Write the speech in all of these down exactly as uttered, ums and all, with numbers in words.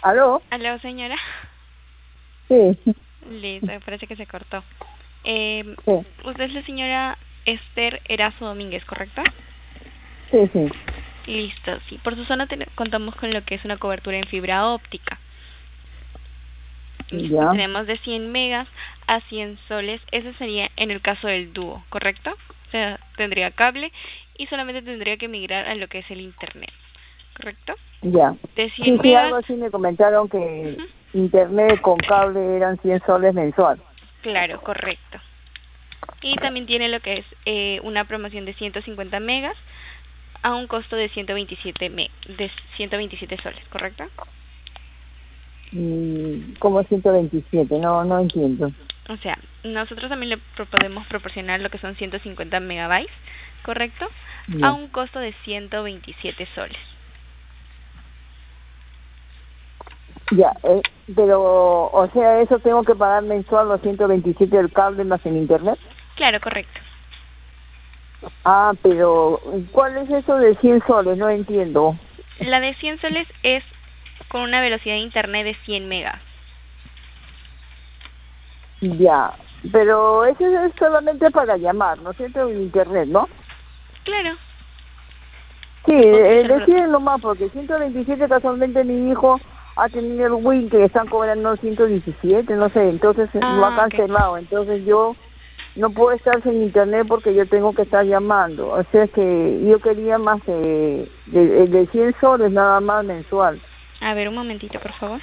¿Aló? Aló, señora. Sí, Listo, parece que se cortó. Eh, sí, usted es la señora Esther Erazo Domínguez, ¿correcto? sí, sí. Listo, sí. Por su zona ten- contamos con lo que es una cobertura en fibra óptica. Listo, Ya, tenemos de cien megas a cien soles. Eso sería en el caso del dúo, ¿correcto? O sea, tendría cable y solamente tendría que migrar a lo que es el internet, ¿correcto? ya. De Sí, cien sí, megas. algo así me comentaron que Ujú. internet con cable eran cien soles mensual. Claro, correcto. Y también tiene lo que es eh, una promoción de ciento cincuenta megas a un costo de ciento veintisiete me de ciento veintisiete soles, ¿correcto? Mm, como ciento veintisiete, no, no entiendo. O sea, nosotros también le pro- podemos proporcionar lo que son ciento cincuenta megabytes, ¿correcto? A Ya, un costo de ciento veintisiete soles. ya, eh, pero, o sea, eso tengo que pagar mensual los ciento veintisiete del cable más en internet. Claro, correcto. Ah, pero, ¿cuál es eso de cien soles? No entiendo. La de cien soles es con una velocidad de internet de cien megas. Ya, pero eso es solamente para llamar, ¿no es cierto? En internet, ¿no? Claro, Sí, se puede eh, utilizar para otro. deciden nomás, porque ciento veintisiete casualmente mi hijo ha tenido el Win que están cobrando ciento diecisiete, no sé, entonces eh, lo ha Ah, ok. cancelado, entonces yo no puedo estar sin internet porque yo tengo que estar llamando, o sea que yo quería más de, de, de cien soles nada más mensual. A ver, un momentito, por favor.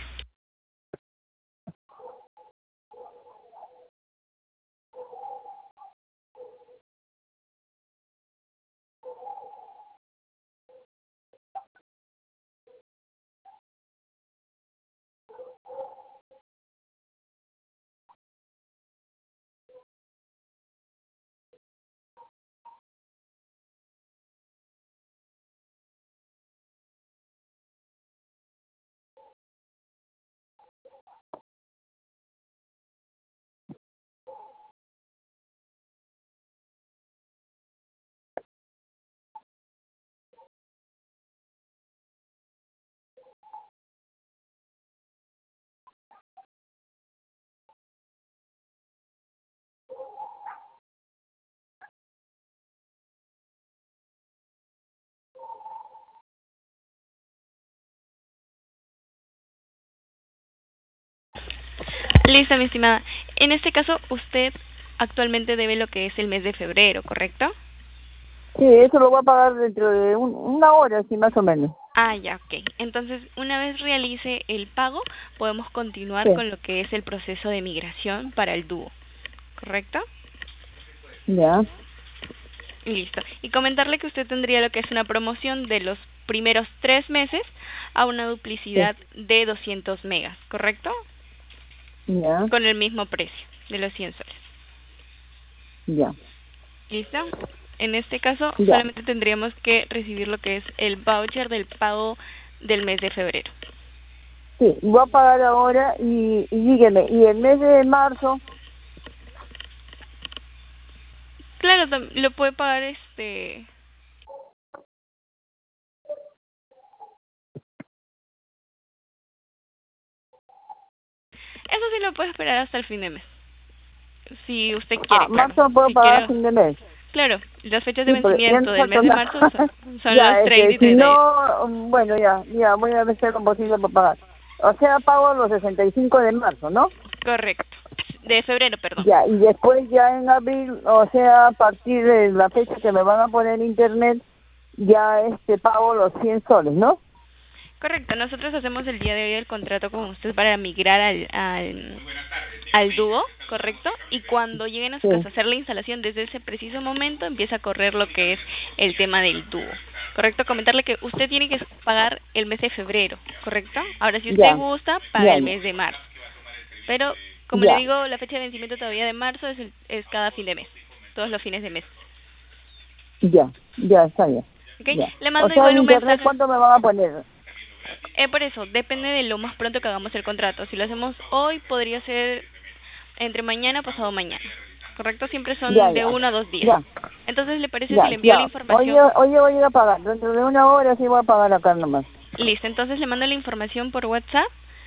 Listo, mi estimada. En este caso, usted actualmente debe lo que es el mes de febrero, ¿correcto? Sí, eso lo voy a pagar dentro de un- una hora, así más o menos. Ah, ya, ok. Entonces, una vez realice el pago, podemos continuar Sí, con lo que es el proceso de migración para el dúo, ¿correcto? ya, Listo. Y comentarle que usted tendría lo que es una promoción de los primeros tres meses a una sí, duplicidad de doscientos megas, ¿correcto? ya, Con el mismo precio de los cien soles. ya, ¿Listo? En este caso, ya. solamente tendríamos que recibir lo que es el voucher del pago del mes de febrero. Sí, voy a pagar ahora y, y dígame, y el mes de marzo, Claro, tam- lo puede pagar este... Eso sí lo puede esperar hasta el fin de mes. Si usted ah, quiere, claro. marzo puedo Si pagar a quiere... fin de mes. Claro, las fechas de Sí, pero ya vencimiento no del mes falta de nada. marzo son, son los Ya, es treinta que y si treinta y uno. no, mm, bueno, ya, ya, voy a hacer lo posible para pagar. O sea, pago los sesenta y cinco de marzo, ¿no? Correcto. De febrero, perdón. Ya, y después ya en abril, o sea, a partir de la fecha que me van a poner en internet, ya este pago los cien soles, ¿no? Correcto, nosotros hacemos el día de hoy el contrato con usted para migrar al, al, al dúo, ¿correcto? Y cuando lleguen a su casa Sí, a hacer la instalación, desde ese preciso momento empieza a correr lo que es el tema del dúo, ¿correcto? Comentarle que usted tiene que pagar el mes de febrero, ¿correcto? Ahora, si usted ya, gusta, paga ya, el ya, mes de marzo. Pero, como le ya, digo, la fecha de vencimiento todavía de marzo es, el- es cada fin de mes, todos los fines de mes, ya, ya, está bien, ¿ok? ya. Le O mando sea, en igual un internet, mensaje. ¿cuánto me van a poner? Eh, por eso, depende de lo más pronto que hagamos el contrato. Si lo hacemos hoy, podría ser entre mañana o pasado mañana. ¿Correcto? Siempre Ya, son de ya, uno a dos días. ya, Entonces, ¿le parece si ya, le envío la ya. Oye, información? oye, voy a ir a pagar. Dentro de una hora sí voy a pagar acá nomás. Listo, entonces le mando la información por WhatsApp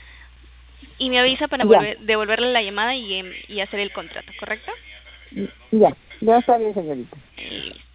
Y me avisa para Ya, volver, devolverle la llamada y, em, y hacer el contrato, ¿correcto? ya, ya está bien, señorita. Listo.